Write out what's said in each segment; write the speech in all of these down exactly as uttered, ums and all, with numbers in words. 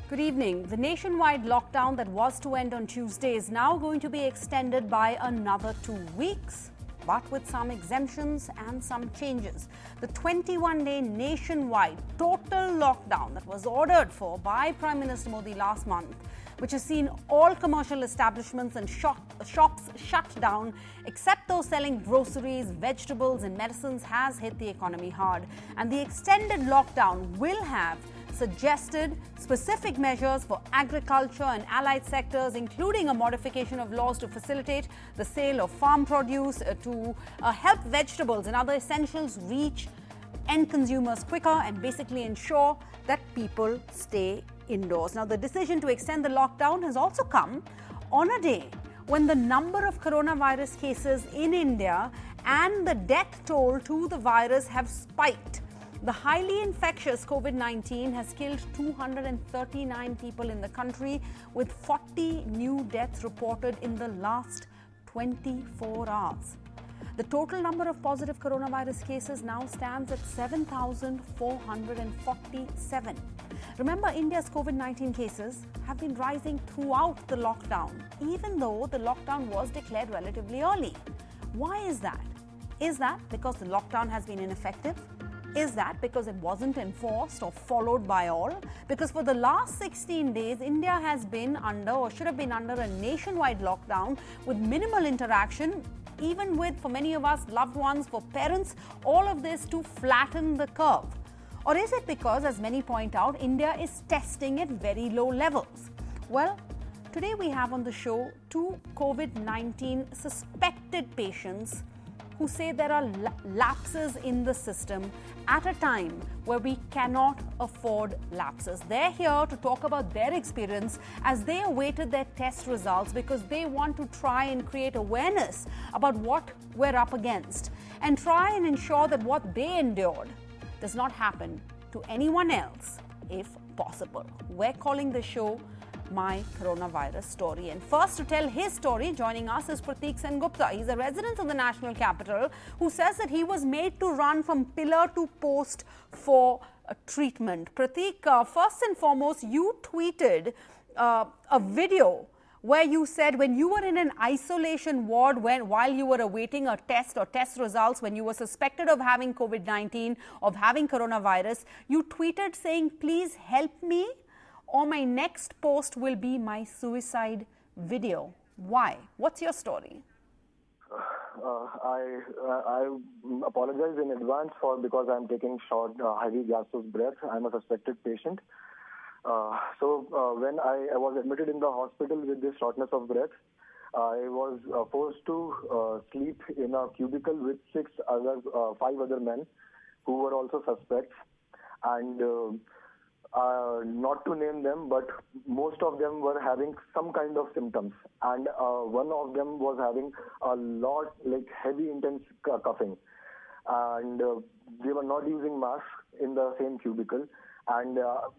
Good evening. The nationwide lockdown that was to end on Tuesday is now going to be extended by another two weeks, but with some exemptions and some changes. The twenty-one day nationwide total lockdown that was ordered for by Prime Minister Modi last month, which has seen all commercial establishments and shop, shops shut down, except those selling groceries, vegetables and medicines, has hit the economy hard. And the extended lockdown will have suggested specific measures for agriculture and allied sectors, including a modification of laws to facilitate the sale of farm produce, uh, to uh, help vegetables and other essentials reach end consumers quicker and basically ensure that people stay indoors. Now, the decision to extend the lockdown has also come on a day when the number of coronavirus cases in India and the death toll to the virus have spiked. The highly infectious COVID nineteen has killed two hundred thirty-nine people in the country, with forty new deaths reported in the last twenty-four hours. The total number of positive coronavirus cases now stands at seven thousand four hundred forty-seven. Remember, India's COVID nineteen cases have been rising throughout the lockdown, even though the lockdown was declared relatively early. Why is that? Is that because the lockdown has been ineffective? Is that because it wasn't enforced or followed by all? Because for the last sixteen days, India has been under, or should have been under, a nationwide lockdown with minimal interaction, even with, for many of us, loved ones, for parents, all of this to flatten the curve. Or is it because, as many point out, India is testing at very low levels? Well, today we have on the show two COVID nineteen suspected patients who say there are lapses in the system at a time where we cannot afford lapses. They're here to talk about their experience as they awaited their test results, because they want to try and create awareness about what we're up against and try and ensure that what they endured does not happen to anyone else if possible. We're calling the show My Coronavirus Story. And first to tell his story, joining us is Prateek Sengupta. He's a resident of the national capital who says that he was made to run from pillar to post for uh, treatment. Prateek, uh, first and foremost, you tweeted uh, a video where you said when you were in an isolation ward when while you were awaiting a test or test results, when you were suspected of having COVID nineteen, of having coronavirus, you tweeted saying, "Please help me, or my next post will be my suicide video." Why? What's your story? Uh, I uh, I apologize in advance for because I'm taking short, uh, heavy gaseous breath. I'm a suspected patient. Uh, so uh, when I, I was admitted in the hospital with this shortness of breath, I was uh, forced to uh, sleep in a cubicle with six other, uh, five other men who were also suspects, and uh, Uh, not to name them, but most of them were having some kind of symptoms, and uh, one of them was having a lot, like heavy, intense coughing, and uh, they were not using masks in the same cubicle. And uh,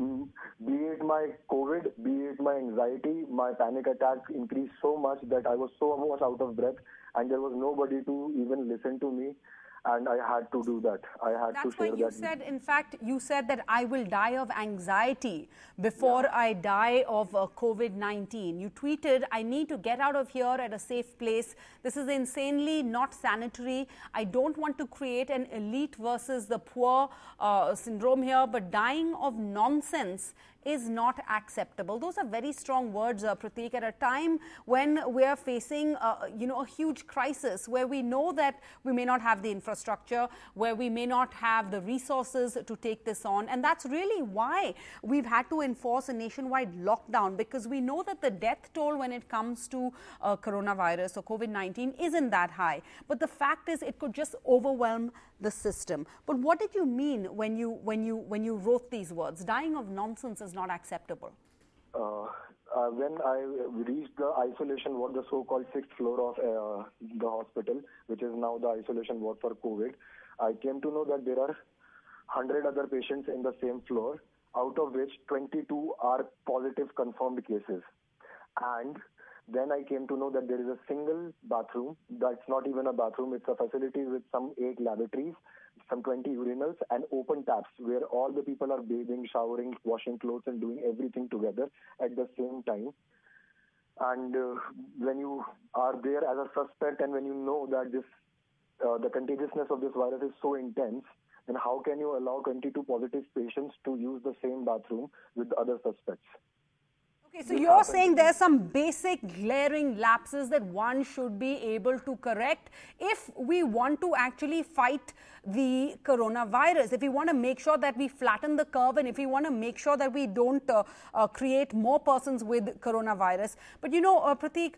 be it my COVID, be it my anxiety, my panic attack increased so much that I was so much out of breath, and there was nobody to even listen to me. And I had to do that. I had That's to share what you that. said. In fact, you said that I will die of anxiety before yeah. I die of uh, COVID nineteen. You tweeted, "I need to get out of here at a safe place. This is insanely not sanitary. I don't want to create an elite versus the poor uh, syndrome here, but dying of nonsense is not acceptable." Those are very strong words, uh, Prateek, at a time when we are facing, uh, you know, a huge crisis, where we know that we may not have the infrastructure, where we may not have the resources to take this on. And that's really why we've had to enforce a nationwide lockdown, because we know that the death toll when it comes to uh, coronavirus or COVID nineteen isn't that high. But the fact is, it could just overwhelm the system. But what did you mean when you when you when you wrote these words? Dying of nonsense is not acceptable. Uh, uh, when I reached the isolation ward, the so-called sixth floor of uh, the hospital, which is now the isolation ward for COVID, I came to know that there are one hundred other patients in the same floor, out of which twenty-two are positive confirmed cases. And then I came to know that there is a single bathroom. That's not even a bathroom. It's a facility with some eight lavatories, some twenty urinals and open taps where all the people are bathing, showering, washing clothes and doing everything together at the same time. And uh, when you are there as a suspect and when you know that this uh, the contagiousness of this virus is so intense, then how can you allow twenty-two positive patients to use the same bathroom with the other suspects? Okay, so you're saying there are some basic glaring lapses that one should be able to correct if we want to actually fight the coronavirus, if we want to make sure that we flatten the curve and if we want to make sure that we don't uh, uh, create more persons with coronavirus. But you know, uh, Prateek,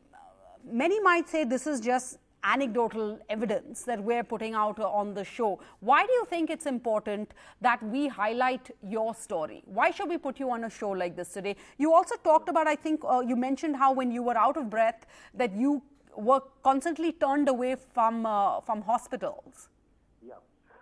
many might say this is just anecdotal evidence that we're putting out on the show. Why do you think it's important that we highlight your story? Why should we put you on a show like this today? You also talked about, I think uh, you mentioned how when you were out of breath that you were constantly turned away from, uh, from hospitals. Yeah.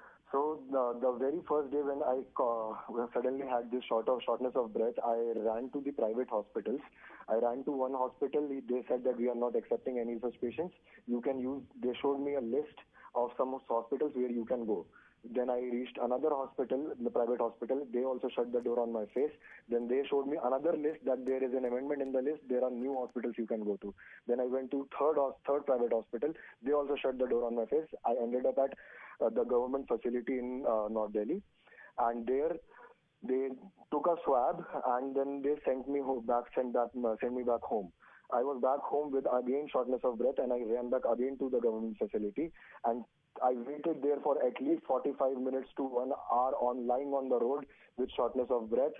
So the, the very first day when I uh, suddenly had this short of shortness of breath, I ran to the private hospitals. I ran to one hospital. They said that we are not accepting any such patients. You can use, they showed me a list of some hospitals where you can go. Then I reached another hospital, the private hospital. They also shut the door on my face. Then they showed me another list that there is an amendment in the list. There are new hospitals you can go to. Then I went to third third private hospital. They also shut the door on my face. I ended up at uh, the government facility in uh, North Delhi. And there they took a swab and then they sent me home back, sent, that, uh, sent me back home. I was back home with again shortness of breath and I ran back again to the government facility and I waited there for at least forty-five minutes to one hour on lying on the road with shortness of breath,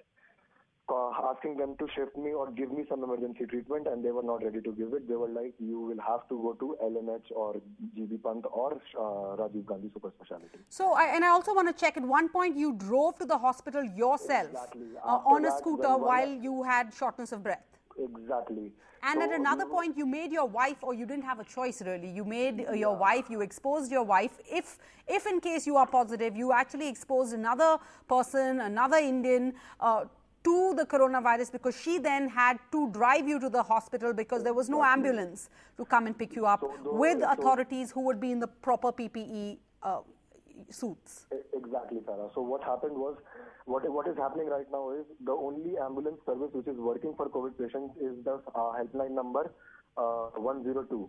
uh, asking them to shift me or give me some emergency treatment and they were not ready to give it. They were like, you will have to go to L M H or G B Pant or uh, Rajiv Gandhi Super Speciality. So, I, and I also want to check, at one point you drove to the hospital yourself exactly. uh, on a scooter while you had shortness of breath. Exactly. And so at another you, point, you made your wife, or you didn't have a choice really, you made uh, your yeah. wife, you exposed your wife. If, if in case you are positive, you actually exposed another person, another Indian uh, to the coronavirus because she then had to drive you to the hospital because there was no ambulance to come and pick you up so those, with authorities so who would be in the proper P P E uh, suits. Exactly, Sarah. So what happened was, What, what is happening right now is the only ambulance service which is working for COVID patients is the uh, helpline number uh, one zero two.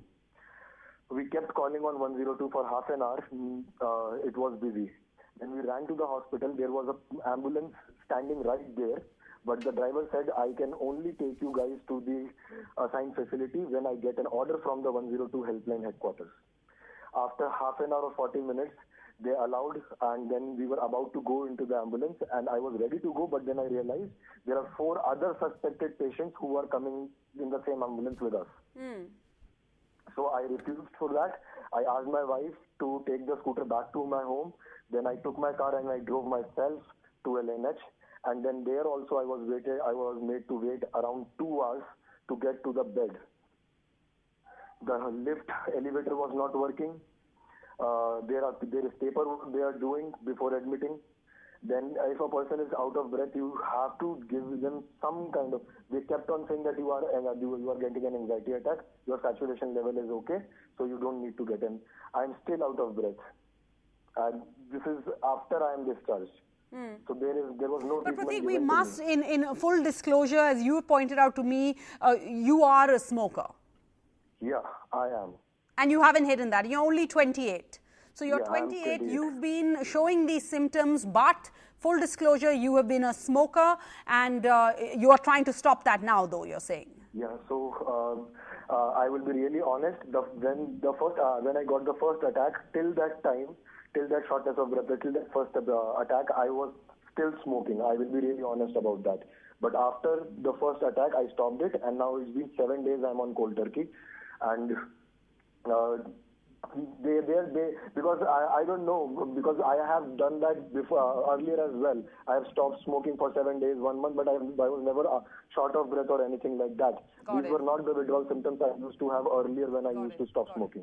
We kept calling on one zero two for half an hour. Uh, it was busy. When we ran to the hospital, there was an ambulance standing right there. But the driver said, I can only take you guys to the assigned facility when I get an order from the one zero two helpline headquarters. After half an hour or forty minutes, they allowed, and then we were about to go into the ambulance, and I was ready to go, but then I realized there are four other suspected patients who are coming in the same ambulance with us. Mm. So I refused for that. I asked my wife to take the scooter back to my home. Then I took my car and I drove myself to L N H, and then there also I was waited. I was made to wait around two hours to get to the bed. The lift elevator was not working. Uh, there are there is paperwork they are doing before admitting. Then if a person is out of breath, you have to give them some kind of, they kept on saying that you are uh, you, you are getting an anxiety attack, your saturation level is okay, so you don't need to get in. I am still out of breath. And this is after I am discharged. Mm. So there is there was no. But Prateek, we must, in, in full disclosure, as you pointed out to me, uh, you are a smoker. Yeah, I am. And you haven't hidden that. You're only twenty-eight. So you're yeah, twenty-eight, you've been showing these symptoms, but full disclosure, you have been a smoker and uh, you are trying to stop that now, though, you're saying. Yeah, so um, uh, I will be really honest. The, when, the first, uh, when I got the first attack, till that time, till that shortness of breath, till that first uh, attack, I was still smoking. I will be really honest about that. But after the first attack, I stopped it, and now it's been seven days I'm on cold turkey. And uh, they, they, they, because I, I don't know, because I have done that before, uh, earlier as well. I have stopped smoking for seven days, one month, but I, I was never uh, short of breath or anything like that. Got These it. were not the withdrawal symptoms I used to have earlier when I Got used it. to stop Got smoking. It.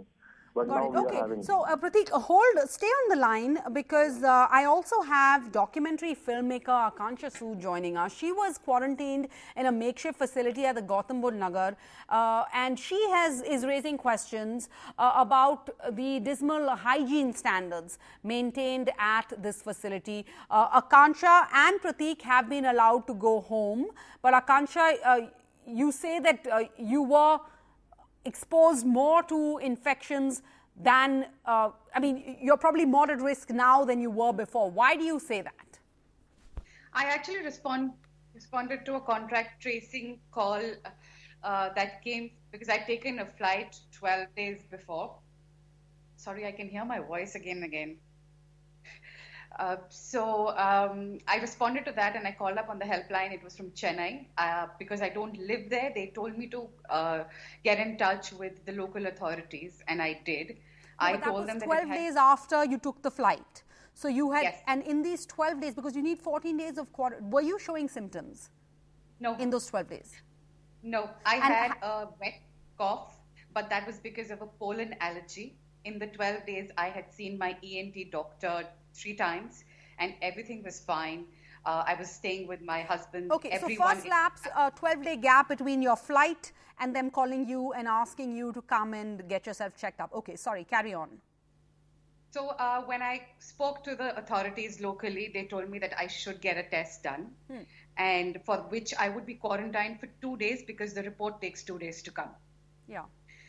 But Got now it. we Okay. are having. So, uh, Pratik, uh, hold, stay on the line because uh, I also have documentary filmmaker Akansha Sood joining us. She was quarantined in a makeshift facility at the Gautam Buddha Nagar, uh, and she has is raising questions uh, about the dismal hygiene standards maintained at this facility. Uh, Akansha and Pratik have been allowed to go home, but Akansha, uh, you say that uh, you were exposed more to infections than, uh, I mean, you're probably more at risk now than you were before. Why do you say that? I actually respond, responded to a contract tracing call uh, that came because I'd taken a flight twelve days before. Sorry, I can hear my voice again and again. Uh, so um, I responded to that and I called up on the helpline. It was from Chennai. Uh, because I don't live there, they told me to uh, get in touch with the local authorities, and I did. No, I but that told was them that twelve it had, days after you took the flight. So you had, yes. and in these twelve days, because you need fourteen days of quarantine, were you showing symptoms? No. In those twelve days? No, I And had a wet cough, but that was because of a pollen allergy. In the twelve days, I had seen my E N T doctor three times, and everything was fine. Uh, I was staying with my husband. Okay, Everyone, so first lapse, a twelve-day gap between your flight and them calling you and asking you to come and get yourself checked up. Okay, sorry, carry on. So uh, when I spoke to the authorities locally, they told me that I should get a test done, hmm. and for which I would be quarantined for two days because the report takes two days to come. Yeah.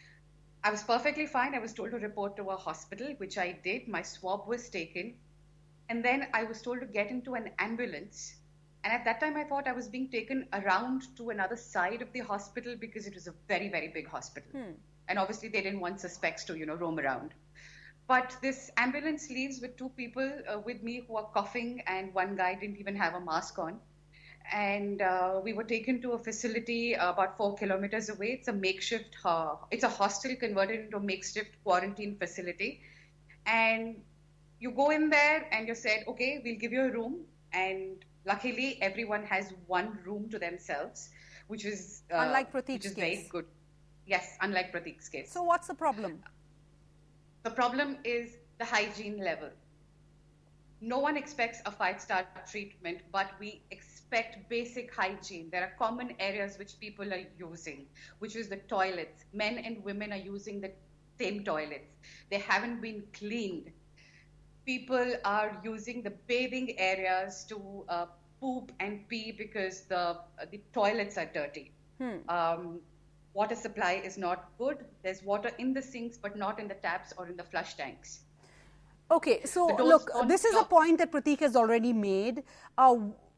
I was perfectly fine. I was told to report to a hospital, which I did. My swab was taken. And then I was told to get into an ambulance. And at that time, I thought I was being taken around to another side of the hospital because it was a very, very big hospital. Hmm. And obviously, they didn't want suspects to, you know, roam around. But this ambulance leaves with two people uh, with me who are coughing, and one guy didn't even have a mask on. And uh, we were taken to a facility uh, about four kilometers away. It's a makeshift, uh, it's a hostel converted into a makeshift quarantine facility. And you go in there and you said, okay, we'll give you a room. And luckily, everyone has one room to themselves, which is, uh, unlike Pratik's which is case. very good. Yes, unlike Pratik's case. So what's the problem? The problem is the hygiene level. No one expects a five-star treatment, but we expect basic hygiene. There are common areas which people are using, which is the toilets. Men and women are using the same toilets. They haven't been cleaned. People are using the bathing areas to uh, poop and pee because the, uh, the toilets are dirty. Hmm. Um, water supply is not good. There's water in the sinks, but not in the taps or in the flush tanks. Okay, so look, this is a point that Pratik has already made. Uh,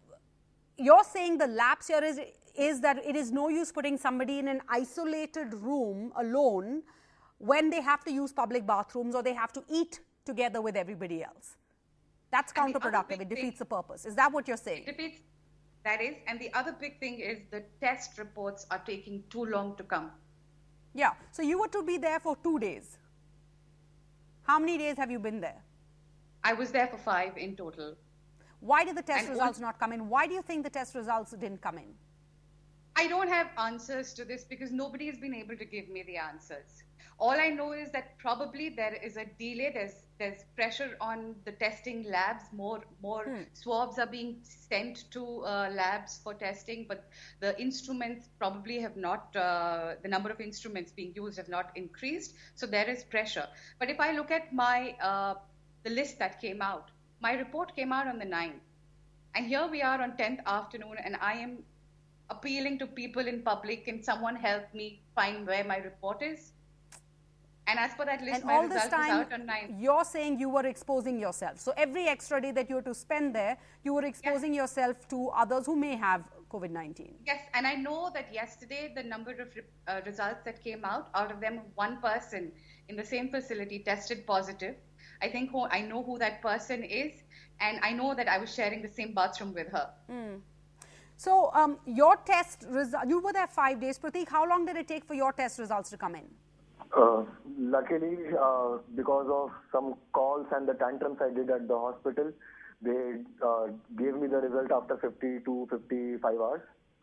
you're saying the lapse here is, is that it is no use putting somebody in an isolated room alone when they have to use public bathrooms or they have to eat together with everybody else. That's counterproductive. It defeats the purpose. Is that what you're saying? It defeats, that is. And the other big thing is the test reports are taking too long to come. Yeah. So you were to be there for two days. How many days have you been there? I was there for five in total. Why did the test and results not come in? Why do you think the test results didn't come in? I don't have answers to this because nobody has been able to give me the answers. All I know is that probably there is a delay. There's there's pressure on the testing labs. More more hmm. swabs are being sent to uh, labs for testing, but the instruments probably have not. Uh, the number of instruments being used have not increased. So there is pressure. But if I look at my uh, the list that came out, my report came out on the ninth, and here we are on tenth afternoon, and I am appealing to people in public. Can someone help me find where my report is? And as per that list, and my all result this time, was out on ninth. You're saying you were exposing yourself. So every extra day that you were to spend there, you were exposing yes. yourself to others who may have COVID nineteen. Yes, and I know that yesterday the number of uh, results that came out, out of them, one person in the same facility tested positive. I think who, I know who that person is, and I know that I was sharing the same bathroom with her. Mm. So um, your test result, you were there five days. Pratik, how long did it take for your test results to come in? Uh, luckily, uh, because of some calls and the tantrums I did at the hospital, they uh, gave me the result after fifty to fifty-five hours.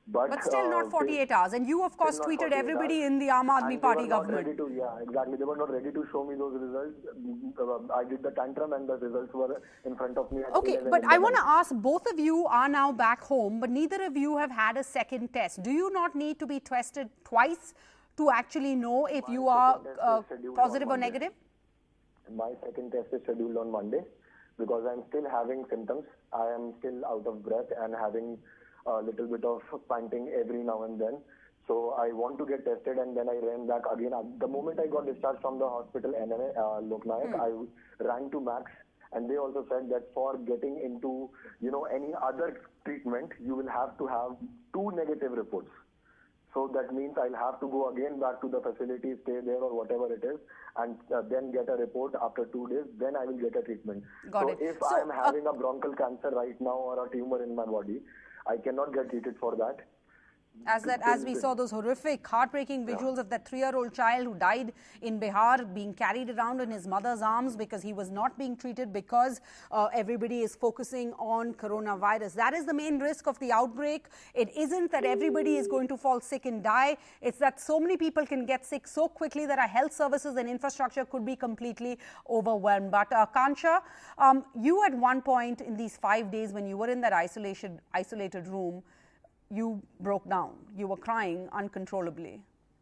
But, but still uh, not forty-eight hours. And you, of course, tweeted everybody hours. in the Aam Aadmi Party government. Ready to, yeah, exactly. They were not ready to show me those results. I did the tantrum and the results were in front of me. Okay, but I want to ask, both of you are now back home, but neither of you have had a second test. Do you not need to be tested twice to actually know if My you are uh, positive or negative? My second test is scheduled on Monday because I'm still having symptoms. I am still out of breath and having a little bit of panting every now and then. So I want to get tested, and then I ran back again. The moment I got discharged from the hospital, N M A, uh, Lok Nayak, hmm. I ran to Max, and they also said that for getting into, you know, any other treatment, you will have to have two negative reports. So that means I'll have to go again back to the facility, stay there or whatever it is, and uh, then get a report after two days. Then I will get a treatment. Got so it. if so, I'm having uh, a bronchial cancer right now or a tumor in my body, I cannot get treated for that. As that, as we saw those horrific, heartbreaking visuals yeah. of that three-year-old child who died in Bihar, being carried around in his mother's arms because he was not being treated because uh, everybody is focusing on coronavirus. That is the main risk of the outbreak. It isn't that everybody is going to fall sick and die. It's that so many people can get sick so quickly that our health services and infrastructure could be completely overwhelmed. But uh, Kansha, um, you at one point in these five days when you were in that isolation, isolated room, you broke down. You were crying uncontrollably.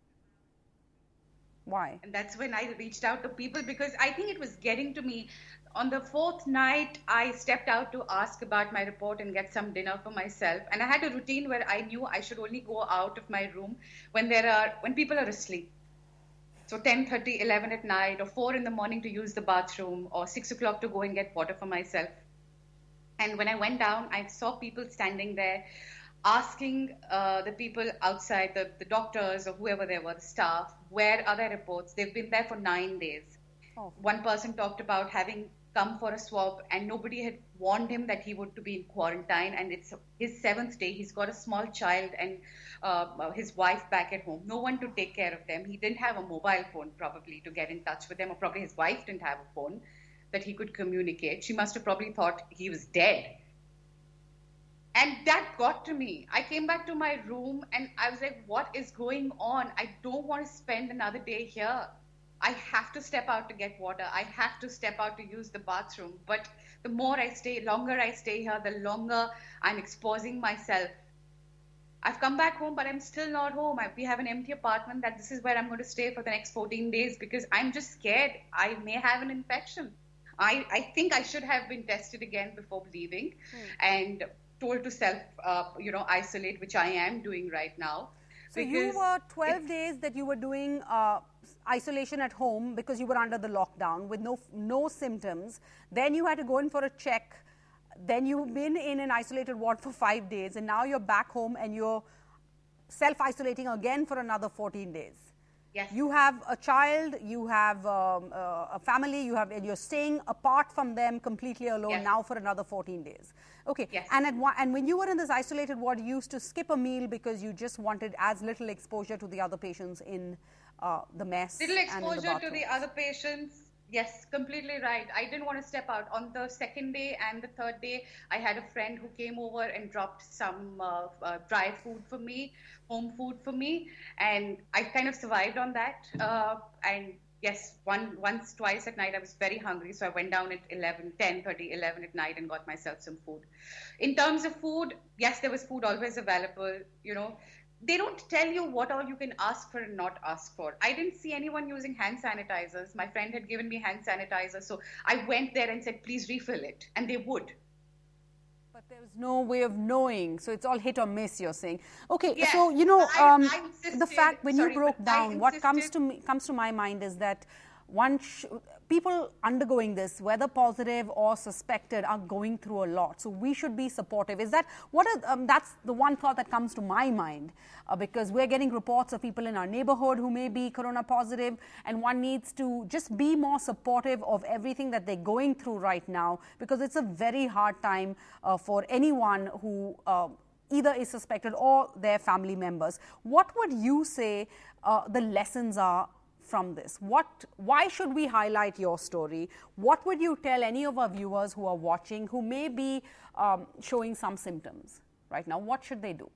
Why? And that's when I reached out to people because I think it was getting to me. On the fourth night, I stepped out to ask about my report and get some dinner for myself. And I had a routine where I knew I should only go out of my room when there are when people are asleep. So ten thirty, eleven at night, or four in the morning to use the bathroom, or six o'clock to go and get water for myself. And when I went down, I saw people standing there, asking uh, the people outside, the, the doctors or whoever they were, the staff, where are their reports? They've been there for nine days. Oh. One person talked about having come for a swab and nobody had warned him that he would to be in quarantine, and it's his seventh day. He's got a small child and uh, his wife back at home. No one to take care of them. He didn't have a mobile phone probably to get in touch with them, or probably his wife didn't have a phone that he could communicate. She must have probably thought he was dead. And that got to me. I came back to my room and I was like, what is going on? I don't want to spend another day here. I have to step out to get water. I have to step out to use the bathroom. But the more I stay, longer I stay here, the longer I'm exposing myself. I've come back home, but I'm still not home. I, we have an empty apartment that this is where I'm going to stay for the next fourteen days because I'm just scared I may have an infection. I, I think I should have been tested again before leaving. Hmm. And told to self, uh, you know, isolate, which I am doing right now. So you were twelve days that you were doing uh, isolation at home because you were under the lockdown with no no symptoms. Then you had to go in for a check. Then you've been in an isolated ward for five days, and now you're back home and you're self-isolating again for another fourteen days. Yes. You have a child, you have um, uh, a family, you have, and you're staying apart from them completely alone yes. now for another fourteen days. Okay. Yes. And at one, and when you were in this isolated ward, you used to skip a meal because you just wanted as little exposure to the other patients in uh, the mess. Little exposure and in the to the other patients. Yes, completely right. I didn't want to step out. On the second day and the third day, I had a friend who came over and dropped some uh, uh, dry food for me, home food for me, and I kind of survived on that. Uh, and yes, one once, twice at night, I was very hungry, so I went down at eleven, ten thirty, eleven at night and got myself some food. In terms of food, yes, there was food always available, you know. They don't tell you what all you can ask for and not ask for. I didn't see anyone using hand sanitizers. My friend had given me hand sanitizer, so I went there and said, please refill it, and they would. But there was no way of knowing, so it's all hit or miss, you're saying. Okay, yes, so, you know, um, I, I insisted, the fact when sorry, you broke down, what comes to, me, comes to my mind is that one sh people undergoing this, whether positive or suspected, are going through a lot. So we should be supportive. Is that what? Are, um, that's the one thought that comes to my mind, uh, because we're getting reports of people in our neighborhood who may be corona positive, and one needs to just be more supportive of everything that they're going through right now, because it's a very hard time uh, for anyone who uh, either is suspected or their family members. What would you say uh, the lessons are from this? What, why should we highlight your story? What would you tell any of our viewers who are watching who may be um, showing some symptoms right now? What should they do?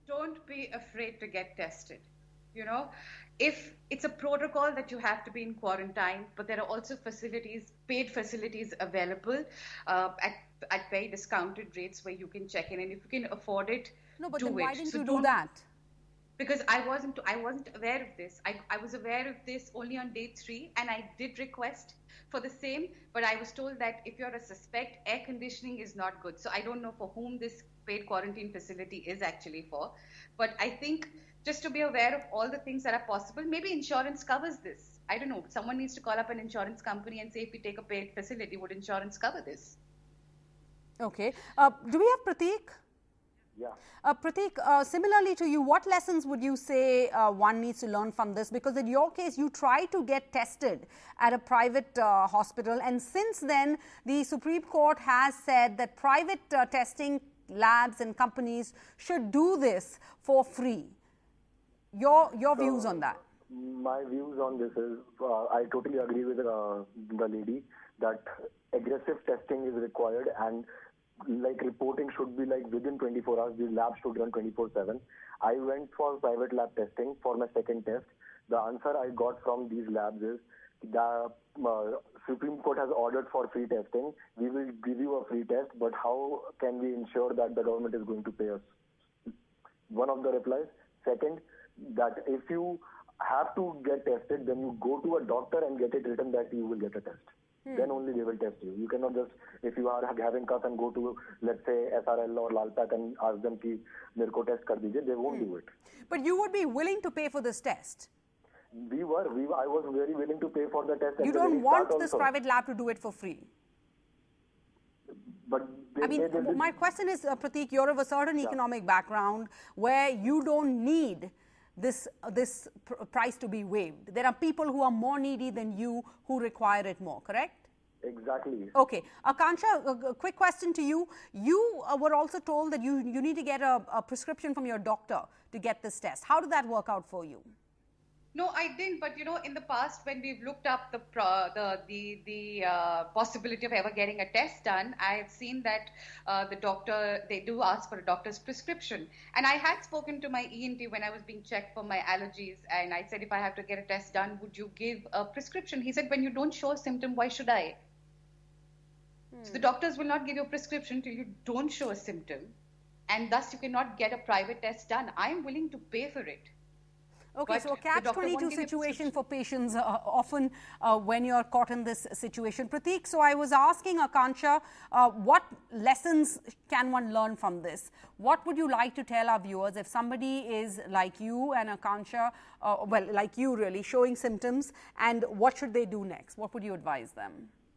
don't be afraid to get tested. You know, if it's a protocol that you have to be in quarantine, but there are also facilities, paid facilities available uh, at at very discounted rates where you can check in, and if you can afford it, No, but do then why it. didn't So you do don't, that? because I wasn't I wasn't aware of this. I, I was aware of this only on day three, and I did request for the same, but I was told that if you're a suspect, air conditioning is not good. So I don't know for whom this paid quarantine facility is actually for, but I think just to be aware of all the things that are possible, maybe insurance covers this. I don't know. Someone needs to call up an insurance company and say, if we take a paid facility, would insurance cover this? Okay. Uh, do we have Prateek? Yeah. Uh, Prateek, uh, similarly to you, what lessons would you say uh, one needs to learn from this? Because in your case, you tried to get tested at a private uh, hospital, and since then, the Supreme Court has said that private uh, testing labs and companies should do this for free. Your your So, views on that? My views on this is, uh, I totally agree with uh, the lady that aggressive testing is required, and like reporting should be like within twenty-four hours. These labs should run twenty-four seven. I went for private lab testing for my second test. The answer I got from these labs is the uh, Supreme Court has ordered for free testing. We will give you a free test, but how can we ensure that the government is going to pay us? One of the replies. Second, that if you have to get tested, then you go to a doctor and get it written that you will get a test. Hmm. Then only they will test you. You cannot just, if you are having cough and go to, let's say, S R L or Lalpak and ask them ki mere ko test kar dijiye, they won't hmm. do it. But you would be willing to pay for this test? We were. We, I was very willing to pay for the test. You don't want this also. private lab to do it for free? But they, I mean, they, they, my question is, uh, Prateek, you're of a certain yeah. economic background where you don't need this uh, this pr price to be waived. There are people who are more needy than you who require it more, correct? Exactly. Okay. Akansha, a, a quick question to you. You uh, were also told that you, you need to get a, a prescription from your doctor to get this test. How did that work out for you? No, I didn't. But you know, in the past, when we've looked up the uh, the the, the uh, possibility of ever getting a test done, I have seen that uh, the doctor, they do ask for a doctor's prescription. And I had spoken to my E N T when I was being checked for my allergies, and I said, if I have to get a test done, would you give a prescription? He said, when you don't show a symptom, why should I? Hmm. So the doctors will not give you a prescription till you don't show a symptom, and thus you cannot get a private test done. I am willing to pay for it. Okay, but so a catch twenty-two situation for patients uh, often uh, when you're caught in this situation. Prateek, so I was asking Akansha, uh, what lessons can one learn from this? What would you like to tell our viewers if somebody is like you and Akansha, uh, well, like you really, showing symptoms, and what should they do next? What would you advise them?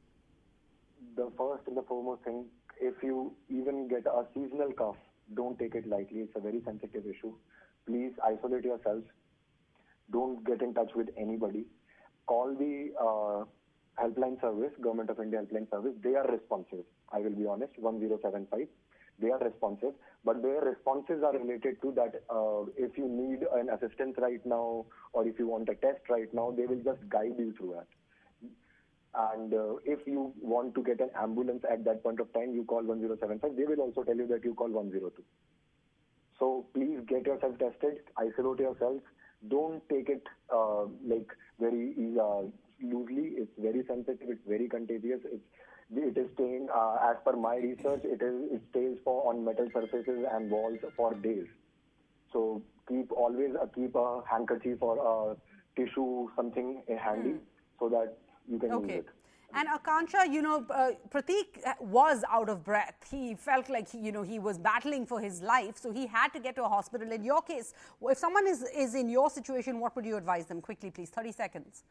The first and the foremost thing, if you even get a seasonal cough, don't take it lightly. It's a very sensitive issue. Please isolate yourselves. Don't get in touch with anybody. Call the uh, helpline service, Government of India helpline service. They are responsive. I will be honest, one zero seven five. They are responsive, but their responses are related to that. Uh, if you need an assistance right now, or if you want a test right now, they will just guide you through that. And uh, if you want to get an ambulance at that point of time, you call one zero seven five. They will also tell you that you call one zero two. So please get yourself tested, isolate yourselves. Don't take it uh, like very uh, loosely. It's very sensitive. It's very contagious. It's, it is staying, uh, as per my research, it is it stays for on metal surfaces and walls for days. So keep always uh, keep a handkerchief or a tissue, something handy, mm. so that you can okay. use it. And Akansha, you know, uh, Prateek was out of breath. He felt like, he, you know, he was battling for his life. So he had to get to a hospital. In your case, if someone is, is in your situation, what would you advise them? Quickly, please, thirty seconds.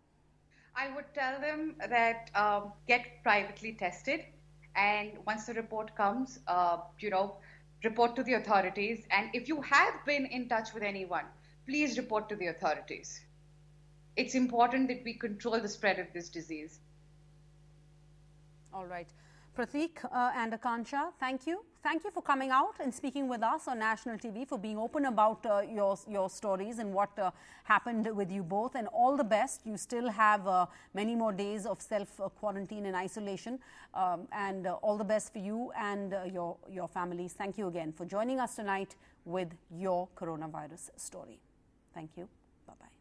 I would tell them that um, get privately tested. And once the report comes, uh, you know, report to the authorities. And if you have been in touch with anyone, please report to the authorities. It's important that we control the spread of this disease. All right. Prateek uh, and Akansha, thank you. Thank you for coming out and speaking with us on National T V, for being open about uh, your, your stories and what uh, happened with you both. And all the best. You still have uh, many more days of self-quarantine and isolation. Um, and uh, all the best for you and uh, your, your families. Thank you again for joining us tonight with your coronavirus story. Thank you. Bye-bye.